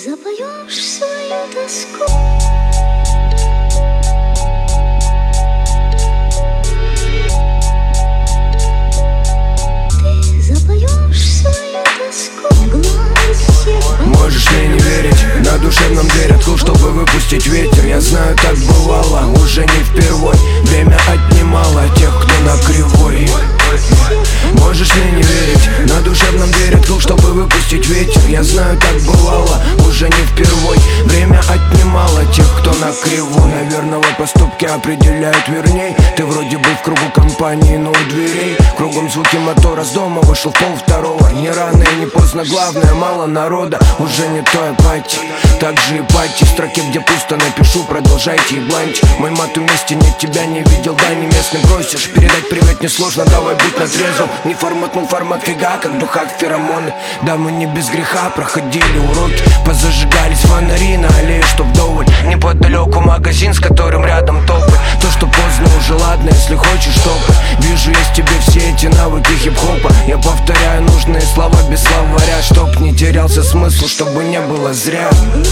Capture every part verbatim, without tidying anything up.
запоешь свою тоску. Можешь мне не верить, на душевном дверь открыл, чтобы выпустить ветер. Я знаю, так бывало, уже не впервой. Время отнимало тех, кто на кривой. Можешь мне не верить, на душевном дверь открыл, чтобы выпустить ветер. Я знаю, так бывало, уже не впервой. Время отнимало тех, кто на кривой. Наверное, поступки определяют верней. Ты вроде бы в кругу компании, но у дверей кругом звуки мотора, с дома вышел в пол второго. Не рано и не поздно, главное, мало народа. Уже не той апатии, так же и пати. Строки, где пусто, напишу, продолжайте ебланьте. Мой мат вместе, нет, тебя не видел, дай не местный бросишь. Передать привет несложно, давай будь на трезвом. Не форматнул формат фига, как в духах феромоны. Да, мы не без греха проходили уроки. Позажигались фонари на аллее, что вдоволь. Неподалеку магазин, с которым рядом толпы. То, что поздно, уже ладно, если хочешь топы. Вижу, есть в тебе все эти навыки хип-хопа. Я повторяю нужные слова без словаря, чтоб не терялся смысл, чтобы не было зря.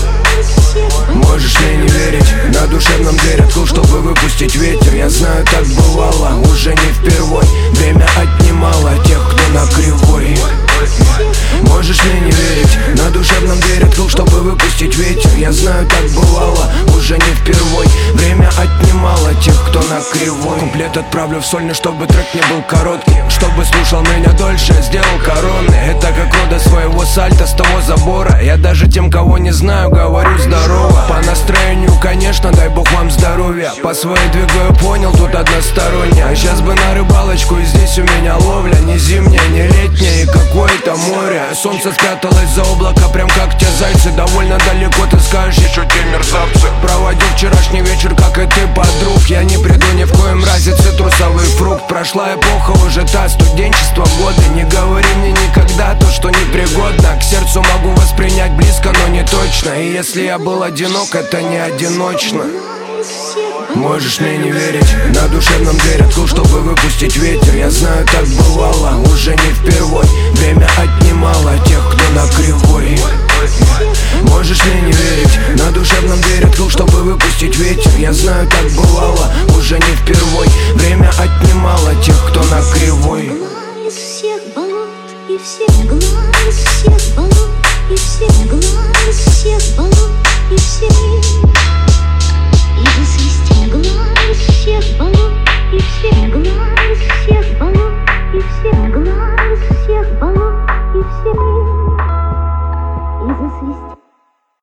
Можешь мне не верить, на душевном дверь открыл, чтобы выпустить ветер. Я знаю, так бывало, уже не впервой. Время отнимало тех, кто на кривой. Можешь мне не верить, на душевном дверь открыл, чтобы выпустить ветер. Я знаю, так бывало, уже не впервой. Время отнимало тех, кто на кривой. Куплет отправлю в сольный, чтобы трек не был короткий. Чтобы слушал меня дольше, сделал короны. Это как рода своего сальта с того забора. Я даже тем, кого не знаю, говорю здорово. По настроению, конечно, дай бог вам здоровья. По своей двигаю, понял, тут односторонне. А сейчас бы на рыбалочку, и здесь у меня ловля. Не зимняя, не летняя, и какое-то море. Солнце спряталось за облако, прям как те зайцы. Довольно далеко, ты скажешь, еще те мерзавцы. Проводил вчерашний вечер, как и ты, подруг. Я не приду ни в коем разе, цитрусовый фрукт. Прошла эпоха, уже та, студенчество, годы. Не говори мне никогда то, что непригодно. К сердцу могу воспринять близко, но не точно. И если я был одинок, это не одиночно. Можешь мне не верить, на душевном дверь открыл, чтобы выпустить ветер. Я знаю, так бывало, уже не впервой. Время отнимало тех, кто на кривой. Можешь мне не верить, на душевном дверь открыл, чтобы выпустить ветер. Я знаю, так бывало, уже не впервой.